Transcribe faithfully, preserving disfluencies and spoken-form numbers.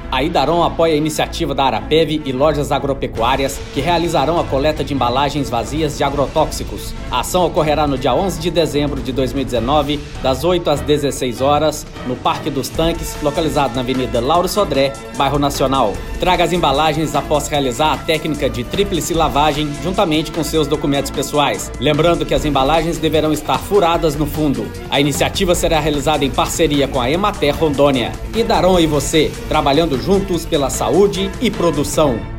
A Idaron apoia a iniciativa da Arapev e lojas agropecuárias que realizarão a coleta de embalagens vazias de agrotóxicos. A ação ocorrerá no dia onze de dezembro de dois mil e dezenove, das oito às dezesseis horas, no Parque dos Tanques, localizado na Avenida Lauro Sodré, bairro Nacional. Traga as embalagens após realizar a técnica de tríplice lavagem juntamente com seus documentos pessoais. Lembrando que as embalagens deverão estar furadas no fundo. A iniciativa será realizada em parceria com a Emater Rondônia. Idaron e você, trabalhando juntos pela saúde e produção.